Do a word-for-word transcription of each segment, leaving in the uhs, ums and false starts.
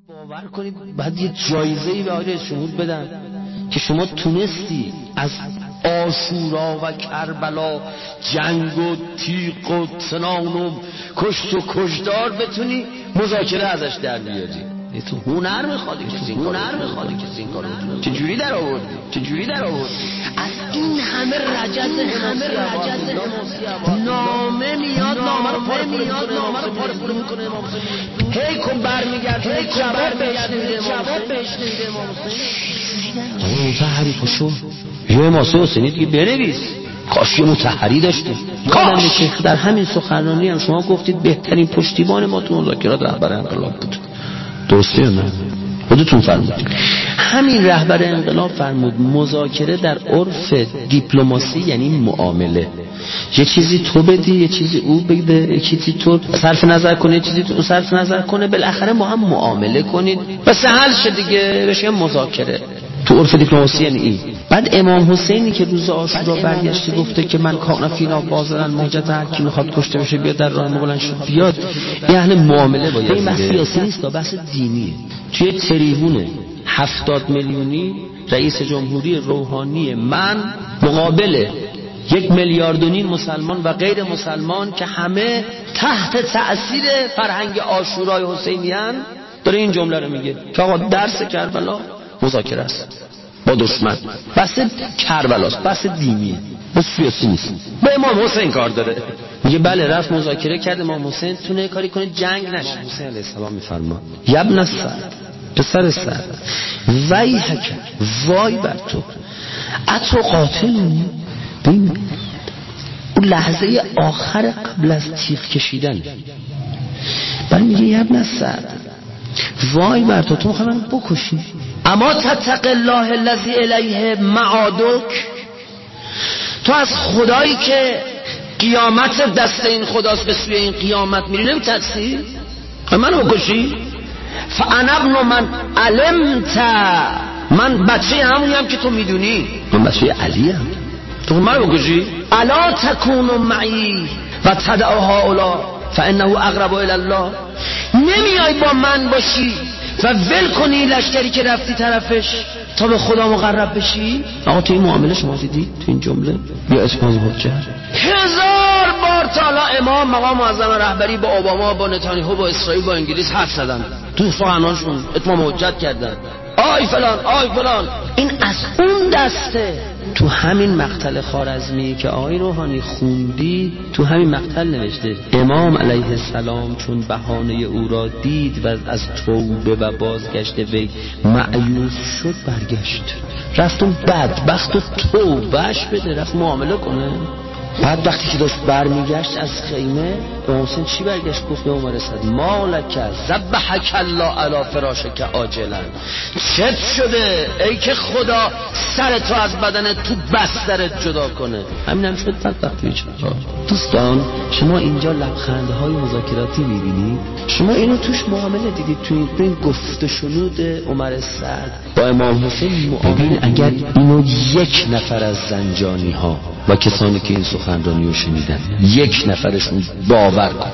باور کنید بعد یه جایزه‌ای به آقای رئیس جمهور بدن که شما تونستی از عاشورا و کربلا جنگ و تیغ و سنان و کشت و کشدار بتونی مذاکره ازش در بیاری. تو هنر میخواد کسی هنر میخواد کسی این کارو بکنه. چه جوری در آوردی؟ چه جوری در آوردی؟ از این همه رجز همه رجز نامه میاد نامه رو پاره میاد نامه رو پاره پاره میکنه امام حسین. هی کن برمیگرد هی جواب بهش نمیده جواب بهش نمیده امام حسین. آقا مطهری پاشو یه ماسه حسینی دیگه بنویس. کاش یه مطهری داشتیم. یادم که در همین سخنرانی هم شما گفتید بهترین پشتیبان ما تو مذاکرات رهبر انقلاب بود. درسته یا نه؟ خودتون فرمودید. همین رهبر انقلاب فرمود مذاکره در عرف دیپلماسی یعنی معامله. یه چیزی تو بدی، یه چیزی او بده، یه چیزی تو صرف نظر کنه، یه چیزی تو صرف نظر کنه، بالاخره ما هم معامله کنید بس حل شه دیگه، بشه مذاکره. تو عرف دیپلماسی یعنی این. بعد امام حسینی که روز عاشورا برگشته گفته که من کان فینا بازرن موجت هر کی میخواد کشته بشه بیاد در راه ما بلند شد بیاد، این اهل معامله باید. این بحث سیاسی نیست، بحث دینیه. توی تریبون هفتاد میلیونی رئیس جمهوری روحانی من مقابل یک میلیارد و نیم مسلمان و غیر مسلمان که همه تحت تأثیر فرهنگ عاشورای حسینیان داره این جمله رو میگه که آقا درس کربلا مذاکره است با دشمن. بحث کربلاست، بحث دینیه، بحث سیاسی نیست. به امام حسین کار داره. میگه بله رفت مذاکره کرد، امام حسین تونه کاری کنه جنگ نشه. حسین علیه السلام میفرما یبن السعد، پسر سعد، ویحک، وای بر تو، اتو قاتلونی. ببین اون لحظه آخر قبل از تیغ کشیدن بعد میگه یبن السعد، وای بر تو، تو میخوای منو بکشی. اما تتق الله الذی الیه معادک، تو از خدایی که قیامت دست این خداست به سوی این قیامت میری نمیترسی؟ منو بکشی؟ فانا ابن من علمت، من بچه همونیم که تو میدونی، من بچه علیم، تو منو بکشی؟ الا تکون معی و تدعو هؤلاء فانه اقرب الی الله، نمیای با من باشی و ول کنی لشکری که رفتی طرفش تا به خدا مقرب بشی؟ آقا تو این معامله شما دیدی تو این جمله یا اسپانز حجت هزار بار تا حالا امام مقام معظم رهبری با اوباما با نتانیاهو با اسرائیل با انگلیس حرف زدن، تو سخنانشون اتمام حجت کردن، آی فلان آی فلان. این از اون دسته. تو همین مقتل خوارزمی که آقای روحانی خوندی تو همین مقتل نوشته امام علیه السلام چون بهانه او را دید و از توبه و بازگشت وی مأیوس شد برگشت، رفت اون بدبخت و توبهش بده، رفت معامله کنه. بعد وقتی که داشت برمیگشت از خیمه امام حسین چی برگشت گفت به عمر صد مالک ذبحک الله علی فراشک عاجلا، چت شده ای که خدا سر تو از بدن تو بسترت جدا کنه. همین هم شد بدبخت بیچاره. دوستان شما اینجا لبخندهای مذاکراتی میبینید، شما اینو توش معامله دیدید، تو این, این گفت و شنود عمر سعد با امام حسین معامله. اگر اینو یک نفر از زنجانی ها و کسانی که این سخنرانی رو شنیدن یک نفرشون باور کن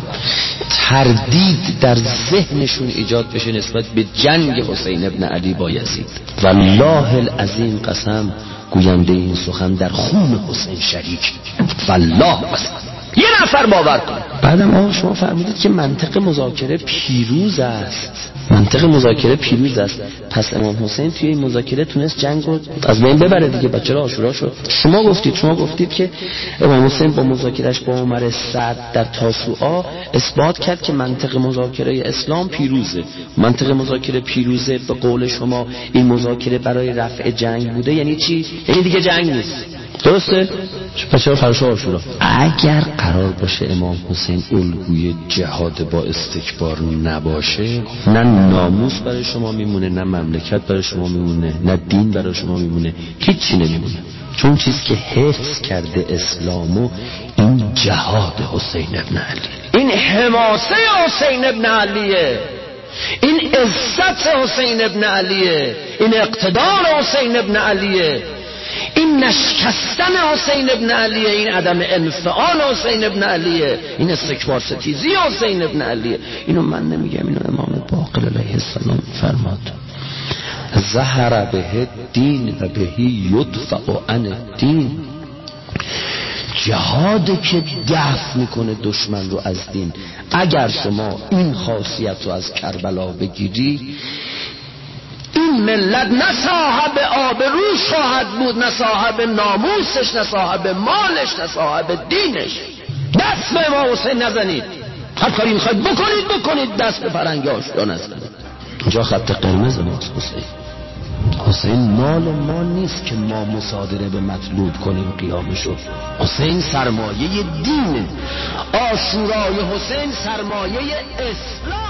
تردید در ذهنشون ایجاد بشه نسبت به جنگ حسین ابن علی با یزید، والله العظیم قسم گوینده این سخن در خون حسین شریک، والله قسم یه نفر باور کن. بعدم آقا شما فرمودید که منطق مذاکره پیروز است، منطق مذاکره پیروز است، پس امام حسین توی این مذاکره تونست جنگ رو از بین ببره دیگه، بچه را عاشورا شد. شما گفتید شما گفتید که امام حسین با مذاکرهش با عمر سعد در تاسوعا اثبات کرد که منطق مذاکره اسلام پیروزه. منطق مذاکره پیروزه به قول شما این مذاکره برای رفع جنگ بوده، یعنی چی؟ یعنی دیگه جنگ نیست، درسته؟ پس چرا فرش عاشورا؟ اگر قرار باشه امام حسین الگوی جهاد با استکبار نباشه، نه ناموس برای شما میمونه، نه مملکت برای شما میمونه، نه دین برای شما میمونه، هیچی نمیمونه. چون چیزی که حفظ کرده اسلامو این جهاد حسین ابن علی، این حماسه حسین ابن علیه، این عزت حسین ابن علیه، این اقتدار حسین ابن علیه، این این نشکستن حسین ابن علیه، این عدم انفعال حسین ابن علیه، این استکبار ستیزی حسین ابن علیه. اینو من نمیگم، اینو امام باقر علیه السلام فرماد. ظهر به دین و بهی یدفع عن الدین. جهاد که دفع میکنه دشمن رو از دین. اگر شما این خاصیت رو از کربلا بگیری، این ملت نه صاحب آبروش خواهد بود، نه صاحب ناموسش، نه صاحب مالش، نه صاحب دینش. دست به امام حسین نزنید، هر کاری میخواید بکنید بکنید، دست به فرنگ آشدا نزنید. اینجا خط قرمز ماست. حسین حسین مال ما نیست که ما مصادره به مطلوب کنیم قیامشو. حسین سرمایه دینه. عاشورای حسین سرمایه اسلام.